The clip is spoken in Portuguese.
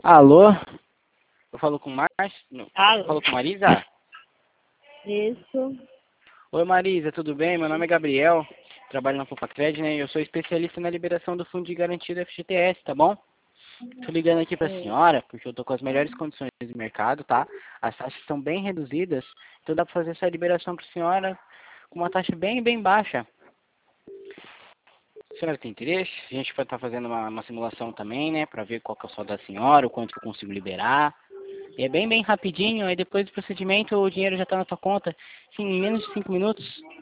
Alô? Eu falo com Márcio? Não, eu Alô? falo com Marisa? Isso. Oi Marisa, tudo bem? Meu nome é Gabriel, trabalho na Popacred, né? Eu sou especialista na liberação do Fundo de Garantia do FGTS, tá bom? Tô ligando aqui pra senhora, porque eu tô com as melhores condições do mercado, tá? As taxas são bem reduzidas, então dá pra fazer essa liberação pra senhora com uma taxa bem baixa. A senhora tem interesse? A gente vai estar fazendo uma simulação também, né? Pra ver qual que é o saldo da senhora, o quanto que eu consigo liberar. E é bem rapidinho, aí depois do procedimento o dinheiro já tá na tua conta, assim, em menos de 5 minutos.